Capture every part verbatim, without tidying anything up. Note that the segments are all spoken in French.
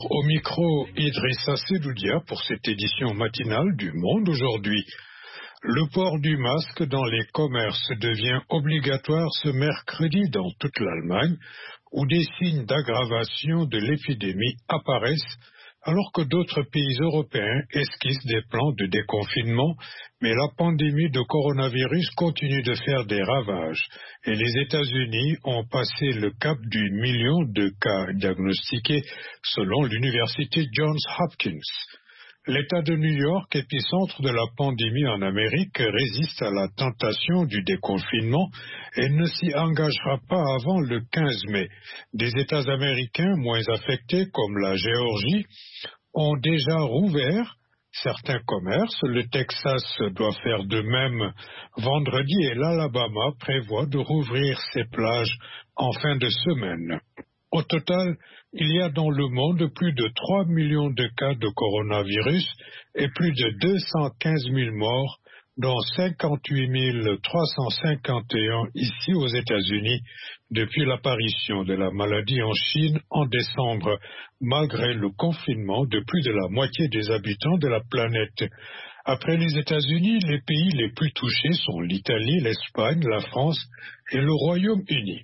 Au micro, Idrissa Sedoudia pour cette édition matinale du Monde aujourd'hui. Le port du masque dans les commerces devient obligatoire ce mercredi dans toute l'Allemagne, où des signes d'aggravation de l'épidémie apparaissent, alors que d'autres pays européens esquissent des plans de déconfinement, mais la pandémie de coronavirus continue de faire des ravages, et les États-Unis ont passé le cap du million de cas diagnostiqués selon l'université Johns Hopkins. L'État de New York, épicentre de la pandémie en Amérique, résiste à la tentation du déconfinement et ne s'y engagera pas avant le quinze mai. Des États américains moins affectés, comme la Géorgie, ont déjà rouvert certains commerces. Le Texas doit faire de même vendredi et l'Alabama prévoit de rouvrir ses plages en fin de semaine. Au total, il y a dans le monde plus de trois millions de cas de coronavirus et plus de deux cent quinze mille morts, dont cinquante-huit mille trois cent cinquante et un ici aux États-Unis depuis l'apparition de la maladie en Chine en décembre, malgré le confinement de plus de la moitié des habitants de la planète. Après les États-Unis, les pays les plus touchés sont l'Italie, l'Espagne, la France et le Royaume-Uni.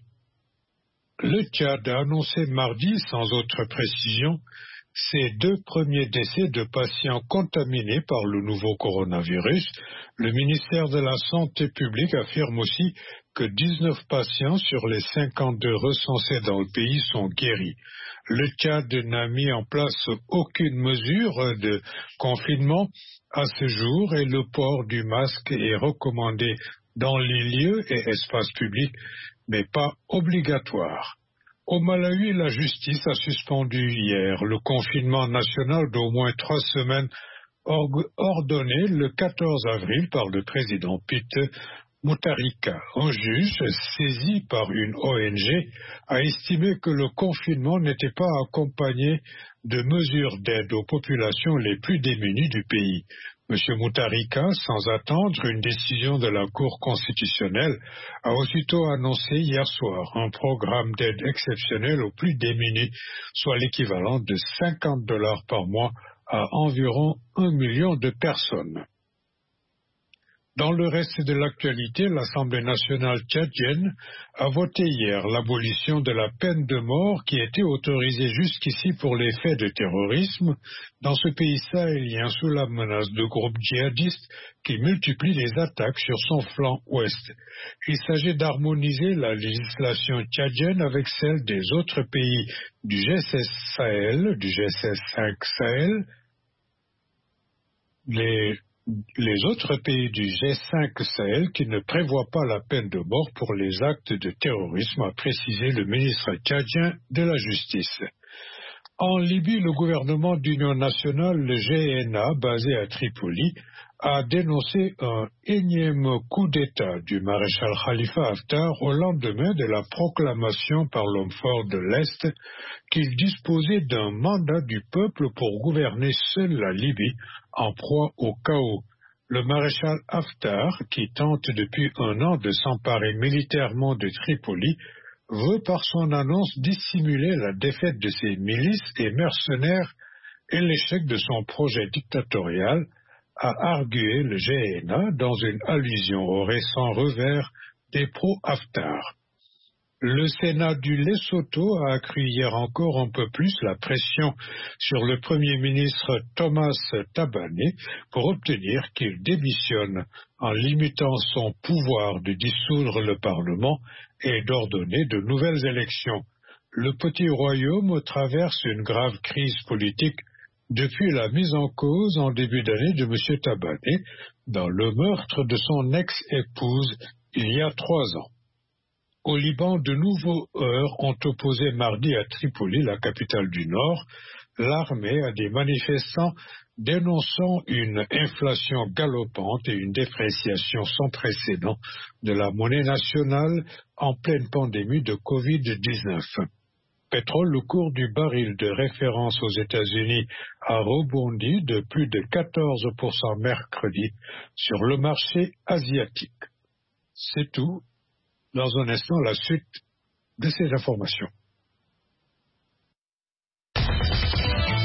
Le Tchad a annoncé mardi, sans autre précision, ses deux premiers décès de patients contaminés par le nouveau coronavirus. Le ministère de la Santé publique affirme aussi que dix-neuf patients sur les cinquante-deux recensés dans le pays sont guéris. Le Tchad n'a mis en place aucune mesure de confinement à ce jour et le port du masque est recommandé dans les lieux et espaces publics, mais pas obligatoire. Au Malawi, la justice a suspendu hier le confinement national d'au moins trois semaines ordonné le quatorze avril par le président Peter Mutharika. Un juge, saisi par une O N G, a estimé que le confinement n'était pas accompagné de mesures d'aide aux populations les plus démunies du pays. M. Mutharika, sans attendre une décision de la Cour constitutionnelle, a aussitôt annoncé hier soir un programme d'aide exceptionnelle aux plus démunis, soit l'équivalent de cinquante dollars par mois à environ un million de personnes. Dans le reste de l'actualité, l'Assemblée nationale tchadienne a voté hier l'abolition de la peine de mort qui était autorisée jusqu'ici pour les faits de terrorisme dans ce pays sahélien sous la menace de groupes djihadistes qui multiplient les attaques sur son flanc ouest. Il s'agit d'harmoniser la législation tchadienne avec celle des autres pays du G S S Sahel, du G S S cinq Sahel, les Les autres pays du G cinq Sahel qui ne prévoient pas la peine de mort pour les actes de terrorisme, a précisé le ministre tchadien de la Justice. En Libye, le gouvernement d'union nationale, le G N A, basé à Tripoli, a dénoncé un énième coup d'État du maréchal Khalifa Haftar au lendemain de la proclamation par l'homme fort de l'Est qu'il disposait d'un mandat du peuple pour gouverner seul la Libye en proie au chaos. Le maréchal Haftar, qui tente depuis un an de s'emparer militairement de Tripoli, veut par son annonce dissimuler la défaite de ses milices et mercenaires et l'échec de son projet dictatorial, a argué le G N A dans une allusion au récent revers des pro-Haftar. Le Sénat du Lesotho a accru hier encore un peu plus la pression sur le Premier ministre Thomas Thabane pour obtenir qu'il démissionne en limitant son pouvoir de dissoudre le Parlement et d'ordonner de nouvelles élections. Le petit royaume traverse une grave crise politique depuis la mise en cause en début d'année de M. Thabane dans le meurtre de son ex-épouse il y a trois ans. Au Liban, de nouveaux heurts ont opposé mardi à Tripoli, la capitale du Nord, l'armée à des manifestants dénonçant une inflation galopante et une dépréciation sans précédent de la monnaie nationale en pleine pandémie de covid dix-neuf. Pétrole, le cours du baril de référence aux États-Unis a rebondi de plus de quatorze pour cent mercredi sur le marché asiatique. C'est tout. Dans un instant, la suite de ces informations.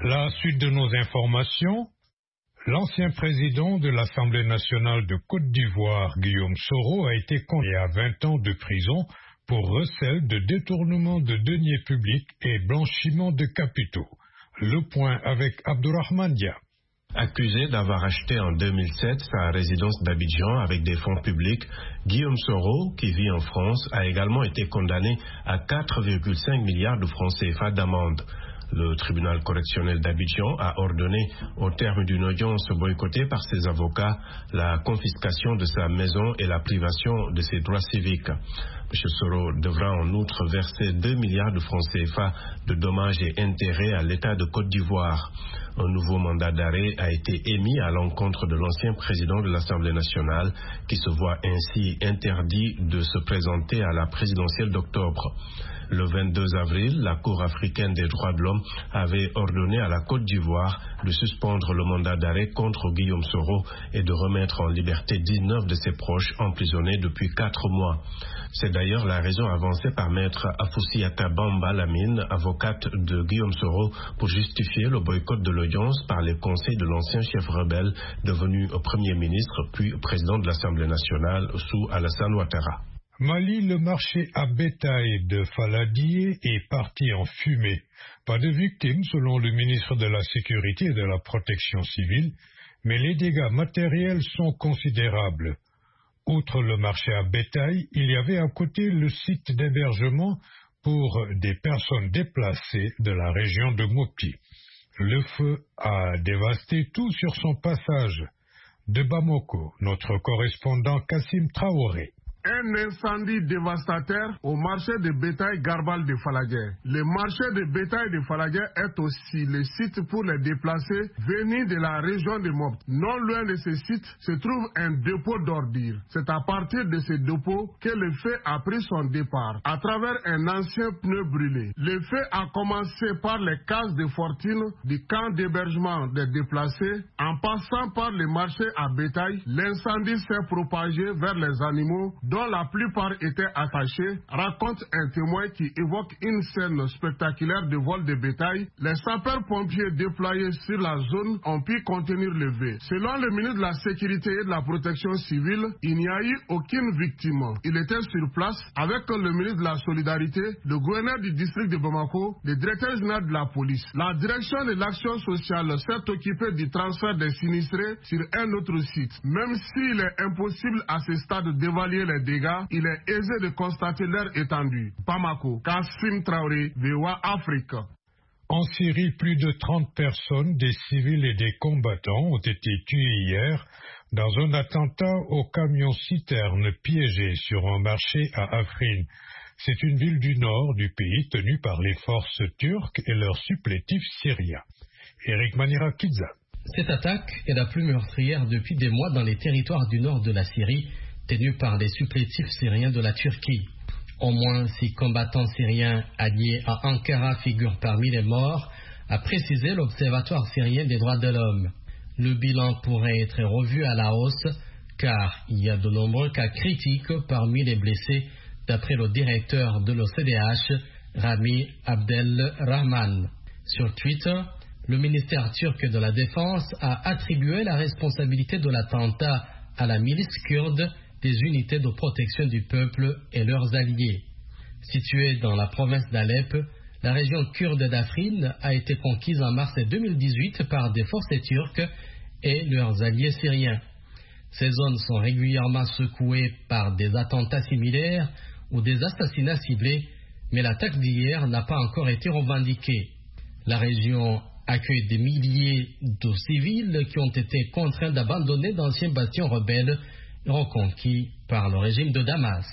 La suite de nos informations. L'ancien président de l'Assemblée nationale de Côte d'Ivoire, Guillaume Soro, a été condamné à vingt ans de prison pour recel de détournement de deniers publics et blanchiment de capitaux. Le point avec Abdourahmane Dia. Accusé d'avoir acheté en deux mille sept sa résidence d'Abidjan avec des fonds publics, Guillaume Soro, qui vit en France, a également été condamné à quatre virgule cinq milliards de francs C F A d'amende. Le tribunal correctionnel d'Abidjan a ordonné, au terme d'une audience boycottée par ses avocats, la confiscation de sa maison et la privation de ses droits civiques. M. Soro devra en outre verser deux milliards de francs C F A de dommages et intérêts à l'État de Côte d'Ivoire. Un nouveau mandat d'arrêt a été émis à l'encontre de l'ancien président de l'Assemblée nationale qui se voit ainsi interdit de se présenter à la présidentielle d'octobre. Le vingt-deux avril, la Cour africaine des droits de l'homme avait ordonné à la Côte d'Ivoire de suspendre le mandat d'arrêt contre Guillaume Soro et de remettre en liberté dix-neuf de ses proches emprisonnés depuis quatre mois. C'est d'ailleurs la raison avancée par maître Afoussiata Bamba Lamine, avocate de Guillaume Soro, pour justifier le boycott de l'audience par les conseils de l'ancien chef rebelle devenu Premier ministre puis président de l'Assemblée nationale sous Alassane Ouattara. Mali, le marché à bétail de Faladié est parti en fumée. Pas de victimes selon le ministre de la Sécurité et de la Protection civile, mais les dégâts matériels sont considérables. Outre le marché à bétail, il y avait à côté le site d'hébergement pour des personnes déplacées de la région de Mopti. Le feu a dévasté tout sur son passage. De Bamako, notre correspondant Kassim Traoré. Un incendie dévastateur au marché de bétail Garbal de Faladié. Le marché de bétail de Faladié est aussi le site pour les déplacés venus de la région de Mopti. Non loin de ce site se trouve un dépôt d'ordures. C'est à partir de ce dépôt que le feu a pris son départ à travers un ancien pneu brûlé. Le feu a commencé par les cases de fortune du camp d'hébergement des déplacés. En passant par le marché à bétail, l'incendie s'est propagé vers les animaux dont la plupart étaient attachés, raconte un témoin qui évoque une scène spectaculaire de vol de bétail. Les sapeurs-pompiers déployés sur la zone ont pu contenir le feu. Selon le ministre de la Sécurité et de la Protection civile, il n'y a eu aucune victime. Il était sur place avec le ministre de la Solidarité, le gouverneur du district de Bamako, le directeur général de la police. La direction de l'action sociale s'est occupée du transfert des sinistrés sur un autre site. Même s'il est impossible à ce stade d'évaluer les dégâts, il est aisé de constater leur étendue. Bamako, Kassim Traoré, V O A Afrique. En Syrie, plus de trente personnes, des civils et des combattants, ont été tués hier dans un attentat au camion-citerne piégé sur un marché à Afrin. C'est une ville du nord du pays tenue par les forces turques et leurs supplétifs syriens. Eric Manira-Kidza. Cette attaque est la plus meurtrière depuis des mois dans les territoires du nord de la Syrie, tenus par les supplétifs syriens de la Turquie. Au moins six combattants syriens alliés à Ankara figurent parmi les morts, a précisé l'Observatoire syrien des droits de l'homme. Le bilan pourrait être revu à la hausse, car il y a de nombreux cas critiques parmi les blessés, d'après le directeur de l'O C D H, Rami Abdel Rahman. Sur Twitter, le ministère turc de la Défense a attribué la responsabilité de l'attentat à la milice kurde des unités de protection du peuple et leurs alliés. Située dans la province d'Alep, la région kurde d'Afrin a été conquise en mars deux mille dix-huit par des forces turques et leurs alliés syriens. Ces zones sont régulièrement secouées par des attentats similaires ou des assassinats ciblés, mais l'attaque d'hier n'a pas encore été revendiquée. La région accueille des milliers de civils qui ont été contraints d'abandonner d'anciens bastions rebelles reconquis par le régime de Damas.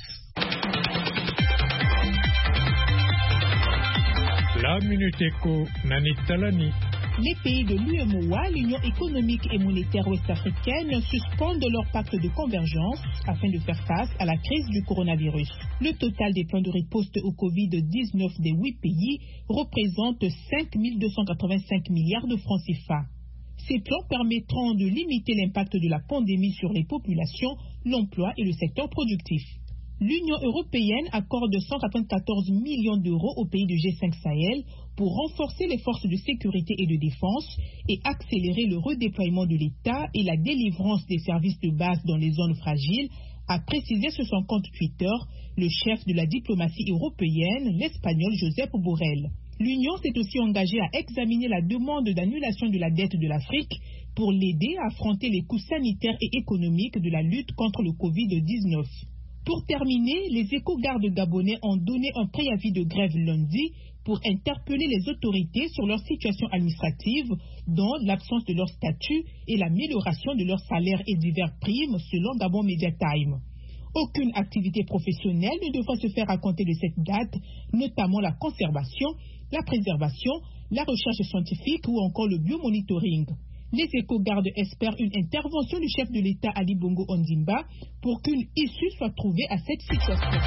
La Minute Éco, Nanit Talani. Les pays de l'U E M O A, l'Union économique et monétaire ouest-africaine, suspendent leur pacte de convergence afin de faire face à la crise du coronavirus. Le total des plans de riposte au covid dix-neuf des huit pays représente cinq mille deux cent quatre-vingt-cinq milliards de francs C F A. Ces plans permettront de limiter l'impact de la pandémie sur les populations, l'emploi et le secteur productif. L'Union européenne accorde cent quatre-vingt-quatorze millions d'euros au pays du G cinq Sahel pour renforcer les forces de sécurité et de défense et accélérer le redéploiement de l'État et la délivrance des services de base dans les zones fragiles, a précisé sur son compte Twitter le chef de la diplomatie européenne, l'Espagnol Josep Borrell. L'Union s'est aussi engagée à examiner la demande d'annulation de la dette de l'Afrique pour l'aider à affronter les coûts sanitaires et économiques de la lutte contre le covid dix-neuf. Pour terminer, les éco-gardes gabonais ont donné un préavis de grève lundi pour interpeller les autorités sur leur situation administrative, dont l'absence de leur statut et l'amélioration de leurs salaires et divers primes, selon Gabon Media Time. Aucune activité professionnelle ne devra se faire à compter de cette date, notamment la conservation, la préservation, la recherche scientifique ou encore le biomonitoring. Les éco-gardes espèrent une intervention du chef de l'État Ali Bongo Ondimba pour qu'une issue soit trouvée à cette situation.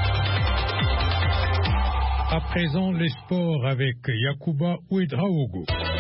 À présent, les sports avec Yacouba Ouedraogo.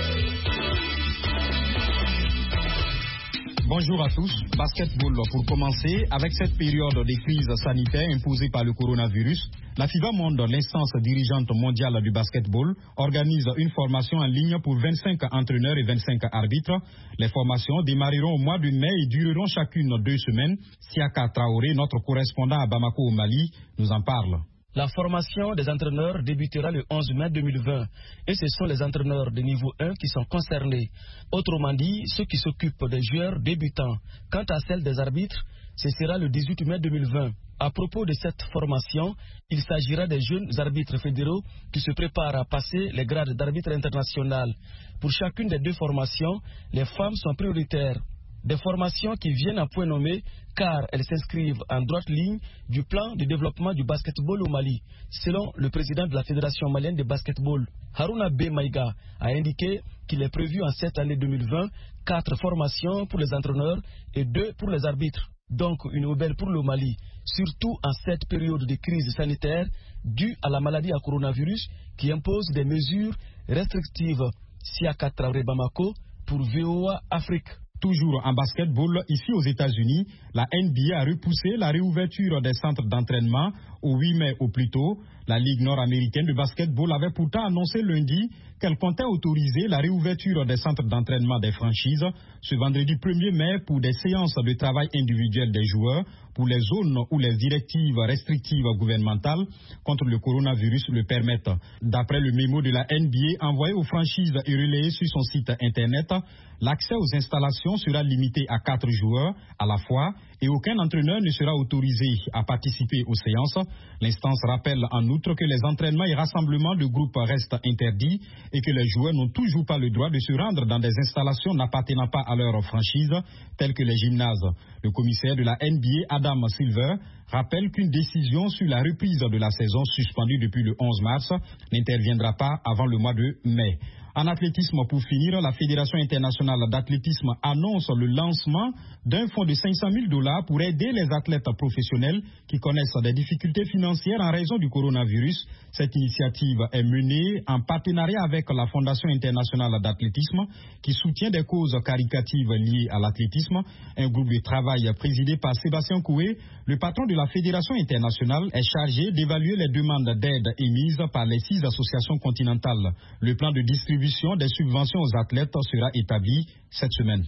Bonjour à tous. Basketball pour commencer. Avec cette période de crise sanitaire imposée par le coronavirus, la FIBA Monde, l'instance dirigeante mondiale du basketball, organise une formation en ligne pour vingt-cinq entraîneurs et vingt-cinq arbitres. Les formations démarreront au mois de mai et dureront chacune deux semaines. Siaka Traoré, notre correspondant à Bamako au Mali, nous en parle. La formation des entraîneurs débutera le onze mai deux mille vingt et ce sont les entraîneurs de niveau un qui sont concernés. Autrement dit, ceux qui s'occupent des joueurs débutants. Quant à celle des arbitres, ce sera le dix-huit mai deux mille vingt. À propos de cette formation, il s'agira des jeunes arbitres fédéraux qui se préparent à passer les grades d'arbitre international. Pour chacune des deux formations, les femmes sont prioritaires. Des formations qui viennent à point nommé car elles s'inscrivent en droite ligne du plan de développement du basketball au Mali, selon le président de la Fédération malienne de basketball. Haruna B. Maïga a indiqué qu'il est prévu en cette année deux mille vingt quatre formations pour les entraîneurs et deux pour les arbitres. Donc une aubaine pour le Mali, surtout en cette période de crise sanitaire due à la maladie à coronavirus qui impose des mesures restrictives. Siaka Traoré Bamako pour V O A Afrique. Toujours en basketball, ici aux États-Unis, la N B A a repoussé la réouverture des centres d'entraînement au huit mai au plus tôt. La Ligue nord-américaine de basketball avait pourtant annoncé lundi qu'elle comptait autoriser la réouverture des centres d'entraînement des franchises ce vendredi premier mai pour des séances de travail individuel des joueurs pour les zones où les directives restrictives gouvernementales contre le coronavirus le permettent. D'après le mémo de la N B A envoyé aux franchises et relayé sur son site internet, l'accès aux installations sera limité à quatre joueurs à la fois et aucun entraîneur ne sera autorisé à participer aux séances. L'instance rappelle en outre que les entraînements et rassemblements de groupes restent interdits et que les joueurs n'ont toujours pas le droit de se rendre dans des installations n'appartenant pas à leur franchise, telles que les gymnases. Le commissaire de la N B A, Adam Silver, rappelle qu'une décision sur la reprise de la saison suspendue depuis le onze mars n'interviendra pas avant le mois de mai. En athlétisme, pour finir, la Fédération internationale d'athlétisme annonce le lancement d'un fonds de cinq cent mille dollars pour aider les athlètes professionnels qui connaissent des difficultés financières en raison du coronavirus. Cette initiative est menée en partenariat avec la Fondation internationale d'athlétisme qui soutient des causes caritatives liées à l'athlétisme. Un groupe de travail présidé par Sébastien Coué, le patron de la Fédération internationale, est chargé d'évaluer les demandes d'aide émises par les six associations continentales. Le plan de distribution des subventions aux athlètes sera établi cette semaine.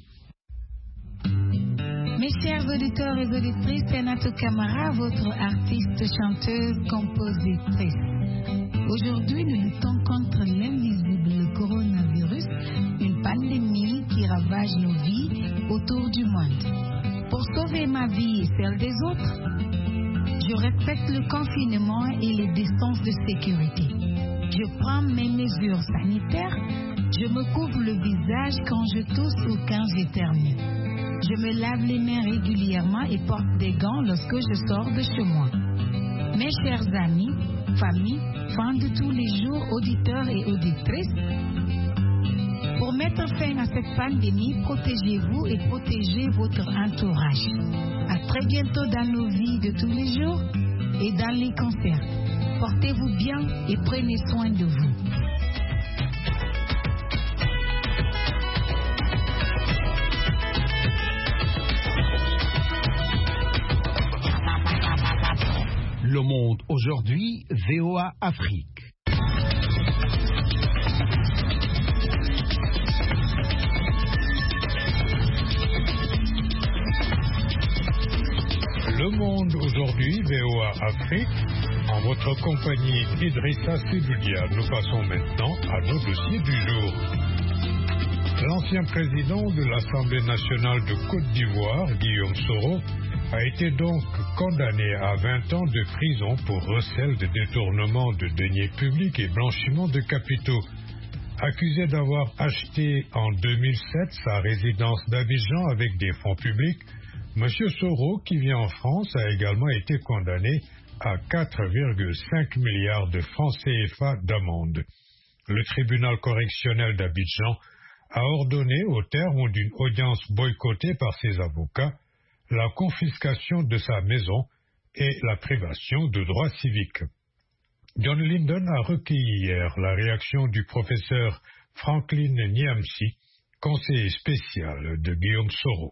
Mes chers auditeurs et auditrices, c'est Natou Camara, votre artiste, chanteuse, compositrice. Aujourd'hui, nous luttons contre l'invisible coronavirus, une pandémie qui ravage nos vies autour du monde. Pour sauver ma vie et celle des autres, je respecte le confinement et les distances de sécurité. Je prends mes mesures sanitaires, je me couvre le visage quand je tousse ou quand j'éternue. Je me lave les mains régulièrement et porte des gants lorsque je sors de chez moi. Mes chers amis, famille, fans de tous les jours, auditeurs et auditrices, pour mettre fin à cette pandémie, protégez-vous et protégez votre entourage. À très bientôt dans nos vies de tous les jours et dans les concerts. Portez-vous bien et prenez soin de vous. monde aujourd'hui, V O A Afrique. Le Monde aujourd'hui, V O A Afrique, en votre compagnie Idrissa Sidoudia. Nous passons maintenant à nos dossiers du jour. L'ancien président de l'Assemblée nationale de Côte d'Ivoire, Guillaume Soro, a été donc condamné à vingt ans de prison pour recel de détournement de deniers publics et blanchiment de capitaux. Accusé d'avoir acheté en deux mille sept sa résidence d'Abidjan avec des fonds publics, M. Soro, qui vit en France, a également été condamné à quatre virgule cinq milliards de francs C F A d'amende. Le tribunal correctionnel d'Abidjan a ordonné, au terme d'une audience boycottée par ses avocats, la confiscation de sa maison et la privation de droits civiques. John Linden a recueilli hier la réaction du professeur Franklin Nyamsi, conseiller spécial de Guillaume Soro.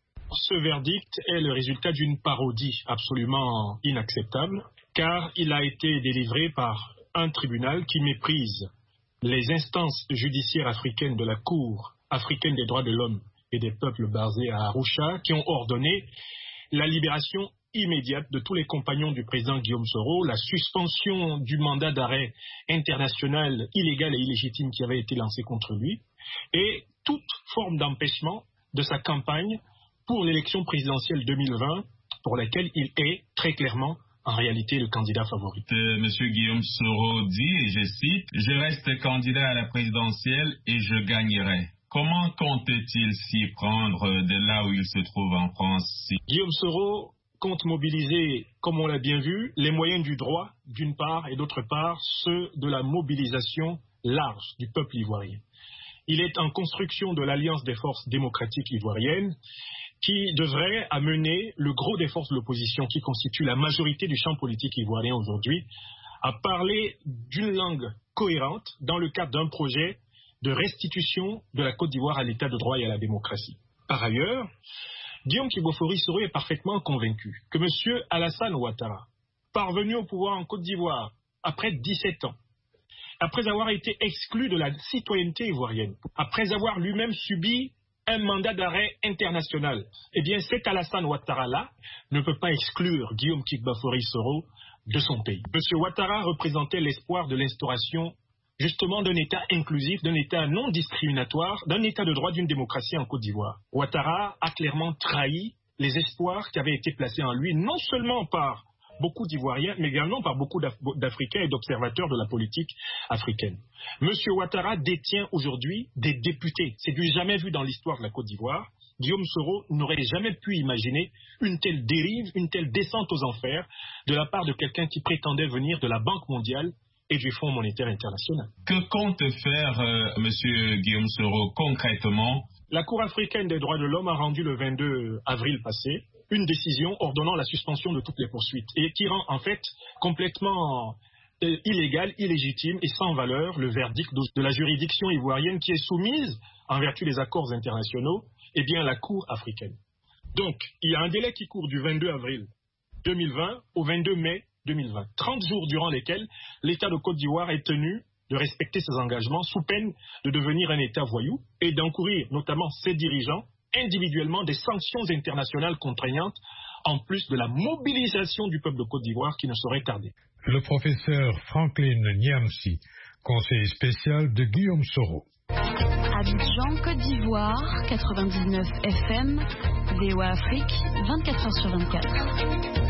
Ce verdict est le résultat d'une parodie absolument inacceptable, car il a été délivré par un tribunal qui méprise les instances judiciaires africaines de la Cour africaine des droits de l'homme et des peuples basés à Arusha, qui ont ordonné la libération immédiate de tous les compagnons du président Guillaume Soro, la suspension du mandat d'arrêt international illégal et illégitime qui avait été lancé contre lui, et toute forme d'empêchement de sa campagne pour l'élection présidentielle deux mille vingt, pour laquelle il est très clairement en réalité le candidat favori. Euh, Monsieur Guillaume Soro dit, et je cite, « Je reste candidat à la présidentielle et je gagnerai ». Comment compte-t-il s'y prendre de là où il se trouve en France? Guillaume Soro compte mobiliser, comme on l'a bien vu, les moyens du droit, d'une part, et d'autre part, ceux de la mobilisation large du peuple ivoirien. Il est en construction de l'Alliance des forces démocratiques ivoiriennes qui devrait amener le gros des forces de l'opposition qui constitue la majorité du champ politique ivoirien aujourd'hui à parler d'une langue cohérente dans le cadre d'un projet de restitution de la Côte d'Ivoire à l'état de droit et à la démocratie. Par ailleurs, Guillaume Kibofori Soro est parfaitement convaincu que M. Alassane Ouattara, parvenu au pouvoir en Côte d'Ivoire après dix-sept ans, après avoir été exclu de la citoyenneté ivoirienne, après avoir lui-même subi un mandat d'arrêt international, eh bien cet Alassane Ouattara-là ne peut pas exclure Guillaume Kibofori Soro de son pays. M. Ouattara représentait l'espoir de l'instauration justement d'un État inclusif, d'un État non discriminatoire, d'un État de droit, d'une démocratie en Côte d'Ivoire. Ouattara a clairement trahi les espoirs qui avaient été placés en lui, non seulement par beaucoup d'Ivoiriens, mais également par beaucoup d'Africains et d'observateurs de la politique africaine. Monsieur Ouattara détient aujourd'hui des députés. C'est du jamais vu dans l'histoire de la Côte d'Ivoire. Guillaume Soro n'aurait jamais pu imaginer une telle dérive, une telle descente aux enfers de la part de quelqu'un qui prétendait venir de la Banque mondiale et du Fonds monétaire international. Que compte faire euh, M. Guillaume Soro concrètement? La Cour africaine des droits de l'homme a rendu le vingt-deux avril passé une décision ordonnant la suspension de toutes les poursuites et qui rend en fait complètement euh, illégal, illégitime et sans valeur le verdict de, de la juridiction ivoirienne qui est soumise, en vertu des accords internationaux, eh bien, à la Cour africaine. Donc, il y a un délai qui court du vingt-deux avril deux mille vingt au vingt-deux mai deux mille vingt. trente jours durant lesquels l'État de Côte d'Ivoire est tenu de respecter ses engagements sous peine de devenir un État voyou et d'encourir notamment ses dirigeants individuellement des sanctions internationales contraignantes en plus de la mobilisation du peuple de Côte d'Ivoire qui ne saurait tarder. Le professeur Franklin Nyamsi, conseiller spécial de Guillaume Soro. Abidjan, Côte d'Ivoire, quatre-vingt-dix-neuf F M, V O A Afrique, vingt-quatre heures sur vingt-quatre.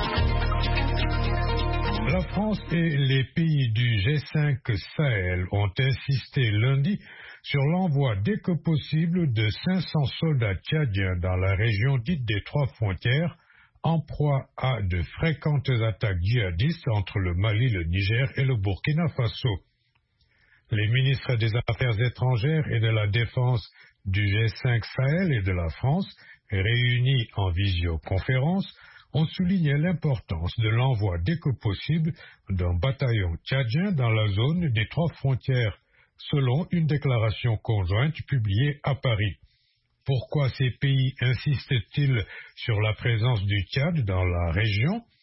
La France et les pays du G cinq Sahel ont insisté lundi sur l'envoi dès que possible de cinq cents soldats tchadiens dans la région dite des Trois Frontières, en proie à de fréquentes attaques djihadistes entre le Mali, le Niger et le Burkina Faso. Les ministres des Affaires étrangères et de la Défense du G cinq Sahel et de la France, réunis en visioconférence, ont souligné l'importance de l'envoi dès que possible d'un bataillon tchadien dans la zone des Trois Frontières, selon une déclaration conjointe publiée à Paris. Pourquoi ces pays insistent-ils sur la présence du Tchad dans la région?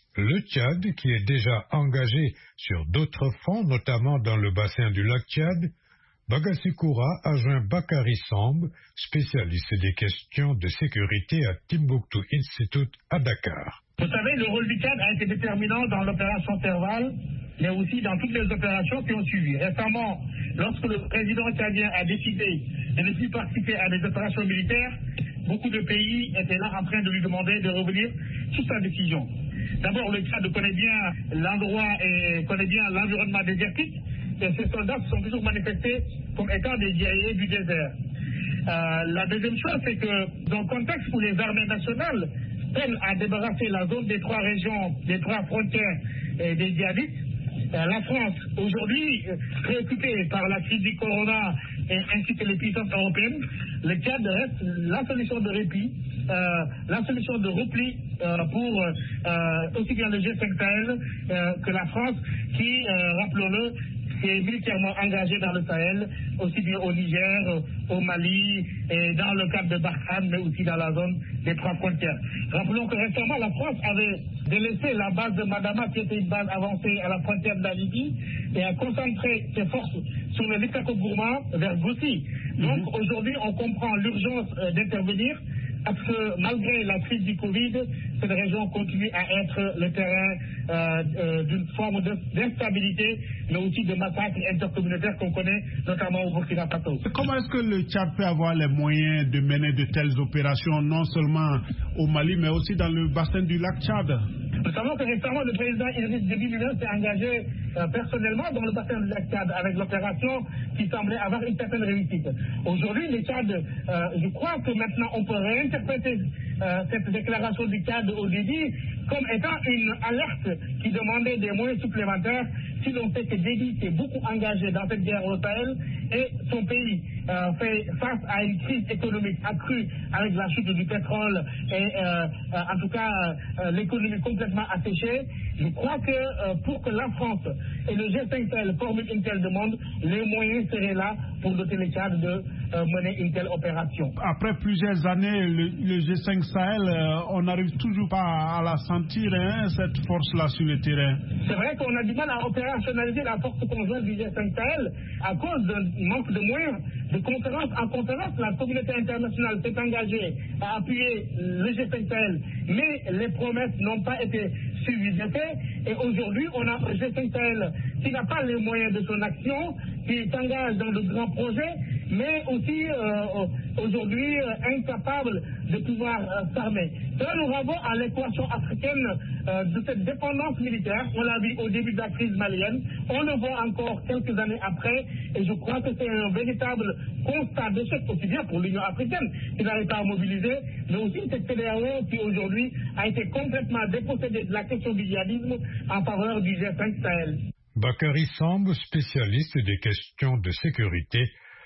Le Tchad, qui est déjà engagé sur d'autres fronts, notamment dans le bassin du lac Tchad, Bagassi-Koura a joint Bakary Samb, spécialiste des questions de sécurité à Timbuktu Institute à Dakar. Vous savez, le rôle du Tchad a été déterminant dans l'opération Serval, mais aussi dans toutes les opérations qui ont suivi. Récemment, lorsque le président tchadien a décidé de ne plus participer à des opérations militaires, beaucoup de pays étaient là en train de lui demander de revenir sur sa décision. D'abord, le Tchad connaît bien l'endroit et connaît bien l'environnement désertique, et ces soldats se sont toujours manifestés comme étant des guerriers du désert. Euh, la deuxième chose, c'est que dans le contexte où les armées nationales peinent à débarrasser la zone des trois régions, des trois frontières et des djihadistes, euh, la France, aujourd'hui, préoccupée par la crise du corona et ainsi que les puissances européennes, le Tchad reste la solution de répit, euh, la solution de repli euh, pour euh, aussi bien le G cinq Sahel euh, que la France, qui, euh, rappelons-le, est militairement engagé dans le Sahel, aussi bien au Niger, au Mali, et dans le cadre de Barkhane, mais aussi dans la zone des trois frontières. Rappelons que récemment, la France avait délaissé la base de Madama, qui était une base avancée à la frontière de la Libye, et a concentré ses forces sur le Liptako-Gourma vers Goussi. Donc mm-hmm. aujourd'hui, on comprend l'urgence euh, d'intervenir, parce que malgré la crise du Covid, cette région continue à être le terrain euh, euh, d'une forme d'instabilité, mais aussi de massacres intercommunautaires qu'on connaît, notamment au Burkina Faso. Comment est-ce que le Tchad peut avoir les moyens de mener de telles opérations, non seulement au Mali, mais aussi dans le bassin du lac Tchad? Nous savons que récemment, le président Idriss Déby lui-même s'est engagé euh, personnellement dans le bassin du lac Tchad avec l'opération qui semblait avoir une certaine réussite. Aujourd'hui, le Tchad, euh, je crois que maintenant on peut réinterpréter euh, cette déclaration du Tchad au début comme étant une alerte qui demandait des moyens supplémentaires, si l'on sait que Déby s'est beaucoup engagé dans cette guerre au Sahel et son pays euh, fait face à une crise économique accrue avec la chute du pétrole et euh, euh, en tout cas euh, l'économie complètement asséchée. Je crois que euh, pour que la France et le G cinq Sahel forment une telle demande, les moyens seraient là pour doter le Tchad de euh, mener une telle opération. Après plusieurs années, le, le G cinq Sahel, euh, on n'arrive toujours pas à la sentir, hein, cette force-là sur le terrain. C'est vrai qu'on a du mal à opérationnaliser la force conjointe du G cinq Sahel à cause d'un manque de moyens. De conférence en conférence, la communauté internationale s'est engagée à appuyer le G cinq Sahel, mais les promesses n'ont pas été suivies d'effet. Et aujourd'hui, on a un G cinq Sahel qui n'a pas les moyens de son action, qui s'engage dans de grands projets, mais aussi euh, aujourd'hui euh, incapable de pouvoir euh, s'armer. Cela nous renvoie à l'équation africaine euh, de cette dépendance militaire. On l'a vu au début de la crise malienne, on le voit encore quelques années après, et je crois que c'est un véritable constat d'échec aussi bien pour l'Union africaine qui n'arrive pas à mobiliser, mais aussi cette C D A O qui aujourd'hui a été complètement dépossédée de la question du djihadisme en faveur du G cinq Sahel. Bakary Samb, spécialiste des questions de sécurité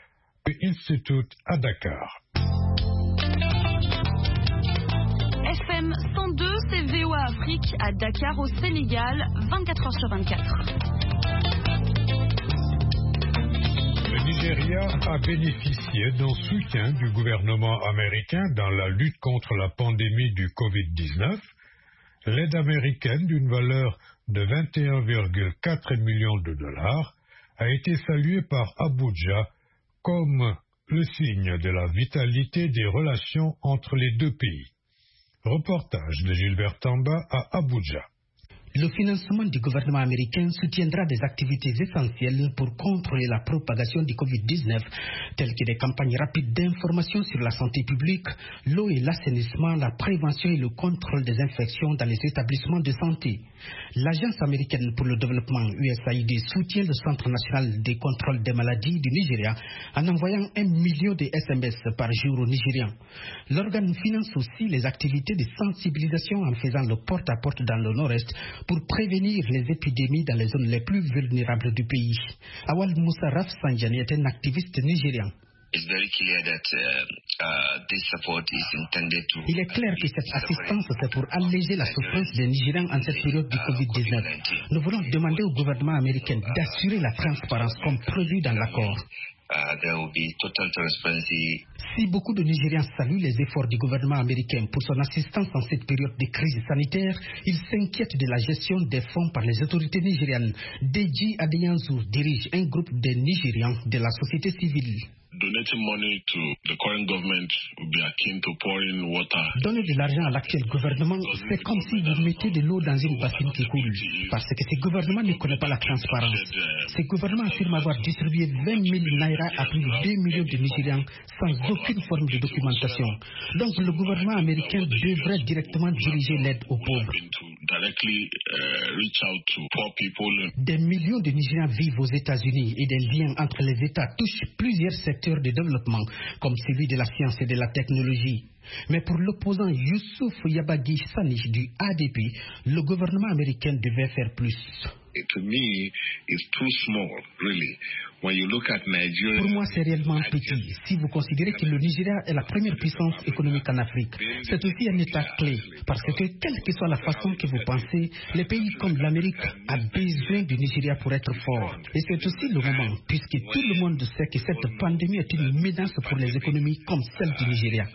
du Institute à Dakar. F M cent deux, c'est V O A Afrique à Dakar au Sénégal, vingt-quatre heures sur vingt-quatre. Le Nigeria a bénéficié d'un soutien du gouvernement américain dans la lutte contre la pandémie du covid dix-neuf. L'aide américaine d'une valeur de vingt et un virgule quatre millions de dollars a été saluée par Abuja comme le signe de la vitalité des relations entre les deux pays. Reportage de Gilbert Tamba à Abuja. Le financement du gouvernement américain soutiendra des activités essentielles pour contrôler la propagation du covid dix-neuf, telles que des campagnes rapides d'information sur la santé publique, l'eau et l'assainissement, la prévention et le contrôle des infections dans les établissements de santé. L'Agence américaine pour le développement U S A I D soutient le Centre national des contrôles des maladies du Nigeria en envoyant un million de S M S par jour aux Nigérians. L'organe finance aussi les activités de sensibilisation en faisant le porte-à-porte dans le nord-est pour prévenir les épidémies dans les zones les plus vulnérables du pays. Awal Moussa Rafsanjani est un activiste nigérian. Il est clair que cette assistance, c'est pour alléger la souffrance des Nigériens en cette période du covid dix-neuf. Nous voulons demander au gouvernement américain d'assurer la transparence comme prévu dans l'accord. uh, there will be total transparency. Si beaucoup de Nigériens saluent les efforts du gouvernement américain pour son assistance en cette période de crise sanitaire, ils s'inquiètent de la gestion des fonds par les autorités nigérianes. Deji Adeyanzu dirige un groupe de Nigérians de la société civile. Donating money to the current government would be akin to pouring water. Donner de l'argent à l'actuel gouvernement, c'est comme si vous mettez de l'eau dans une bassine qui coule. Parce que ce gouvernement ne connaît pas la transparence. Ce gouvernement affirme avoir distribué vingt mille naira à plus de deux millions de Nigériens sans aucune forme de documentation. Donc le gouvernement américain devrait directement diriger l'aide aux pauvres. Directly, uh, reach out to poor people. Des millions de Nigériens vivent aux États-Unis et des liens entre les États touchent plusieurs secteurs de développement, comme celui de la science et de la technologie. Mais pour l'opposant Youssouf Yabagi Sanich du A D P, le gouvernement américain devait faire plus. To me, it's too small, really. When you look at Nigeria, pour moi, c'est réellement petit. Si vous considérez que le Nigeria est la première puissance économique en Afrique, c'est aussi un état clé. Parce que, quelle que soit la façon que vous pensez, les pays comme l'Amérique a besoin du Nigeria pour être fort. Et c'est aussi le moment, puisque tout le monde sait que cette pandémie est une menace pour les économies comme celle du Nigeria.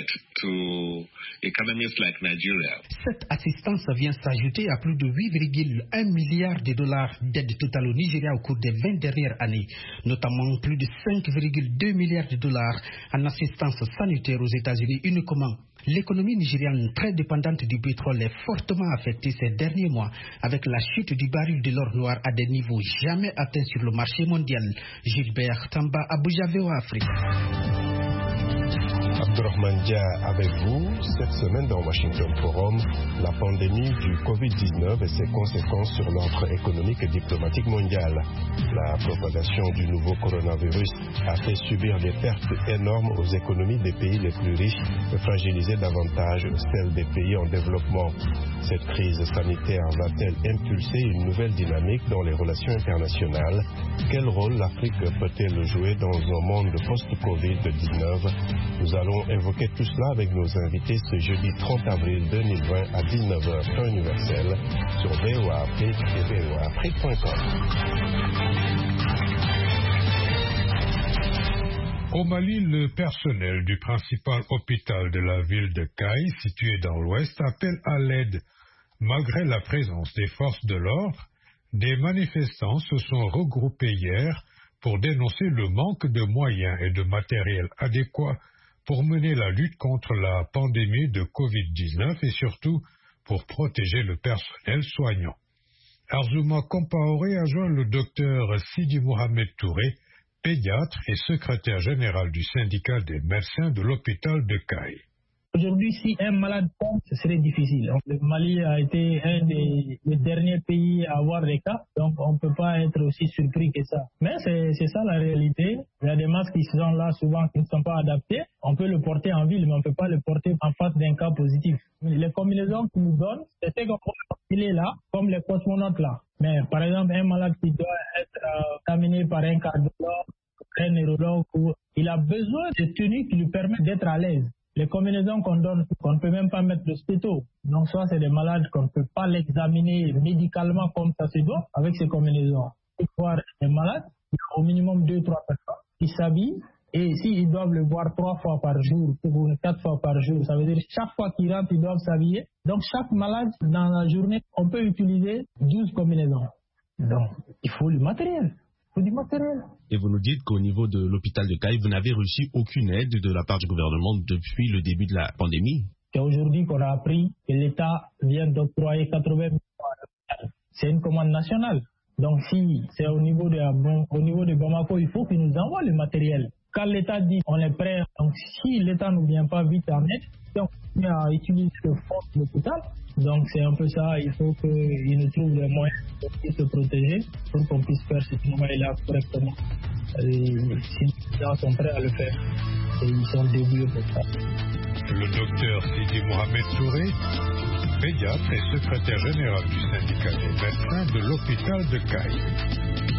Cette assistance vient s'ajouter à plus de huit virgule un milliards de dollars d'aide totale au Nigeria au cours des vingt dernières années, notamment plus de cinq virgule deux milliards de dollars en assistance sanitaire aux États-Unis uniquement. L'économie nigériane, très dépendante du pétrole, est fortement affectée ces derniers mois avec la chute du baril de l'or noir à des niveaux jamais atteints sur le marché mondial. Gilbert Tamba, Abuja, V O A Afrique. Abdourahmane Dia avec vous. Cette semaine dans Washington Forum, la pandémie du covid dix-neuf et ses conséquences sur l'ordre économique et diplomatique mondial. La propagation du nouveau coronavirus a fait subir des pertes énormes aux économies des pays les plus riches et fragilisé davantage celles des pays en développement. Cette crise sanitaire va-t-elle impulser une nouvelle dynamique dans les relations internationales? Quel rôle l'Afrique peut-elle jouer dans un monde post-covid dix-neuf? Nous allons évoquer tout cela avec nos invités ce jeudi trente avril deux mille vingt à dix-neuf heures temps universel sur V O A Afrique et V O A Afrique point com. Au Mali, le personnel du principal hôpital de la ville de Kaï, situé dans l'ouest, appelle à l'aide. Malgré la présence des forces de l'ordre, des manifestants se sont regroupés hier pour dénoncer le manque de moyens et de matériel adéquat pour mener la lutte contre la pandémie de covid dix-neuf et surtout pour protéger le personnel soignant. Arzouma Compaoré a joint le docteur Sidi Mohamed Touré, pédiatre et secrétaire général du syndicat des médecins de l'hôpital de Kaï. Aujourd'hui, si un malade tombe, ce serait difficile. Le Mali a été un des, des derniers pays à avoir des cas, donc on ne peut pas être aussi surpris que ça. Mais c'est, c'est ça la réalité. Il y a des masques qui sont là souvent qui ne sont pas adaptés. On peut le porter en ville, mais on ne peut pas le porter en face d'un cas positif. Les combinaisons qu'ils nous donnent, c'est ce qu'il est là, comme les cosmonautes là. Mais par exemple, un malade qui doit être euh, examiné par un cardiologue, un neurologue, il a besoin de tenues qui lui permettent d'être à l'aise. Les combinaisons qu'on donne, qu'on ne peut même pas mettre de stéto. Donc, soit c'est des malades qu'on ne peut pas l'examiner médicalement comme ça se doit avec ces combinaisons. Il faut voir des malades, il y a au minimum deux, trois personnes qui s'habillent. Et s'ils doivent le voir trois fois par jour, ou quatre fois par jour, ça veut dire chaque fois qu'ils rentrent, ils doivent s'habiller. Donc, chaque malade, dans la journée, on peut utiliser douze combinaisons. Donc, il faut le matériel. Du matériel. Et vous nous dites qu'au niveau de l'hôpital de Kaï, vous n'avez reçu aucune aide de la part du gouvernement depuis le début de la pandémie. C'est aujourd'hui qu'on a appris que l'État vient d'octroyer quatre-vingts millions. C'est une commande nationale. Donc si c'est au niveau de, au niveau de Bamako, il faut qu'il nous envoie le matériel. Quand l'État dit on est prêt, donc si l'État ne vient pas vite en aide, on continue à utiliser le fonds de l'hôpital. Donc c'est un peu ça, il faut qu'ils nous trouvent les moyens pour se protéger, pour qu'on puisse faire ce travail-là correctement. Et si les gens sont prêts à le faire, et ils sont débrouillés pour ça. Le docteur Sidi Mohamed Touré, pédiatre et secrétaire général du syndicat des médecins de l'hôpital de Kaï.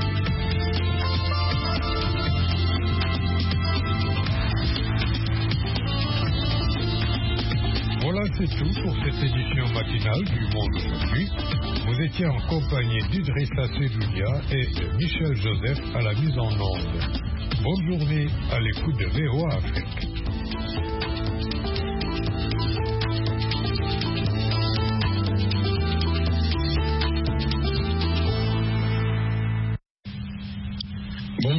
Voilà, c'est tout pour cette édition matinale du Monde aujourd'hui. Vous étiez en compagnie d'Idrissa Sedoudia et de Michel Joseph à la mise en onde. bonne journée à l'écoute de V O A Afrique.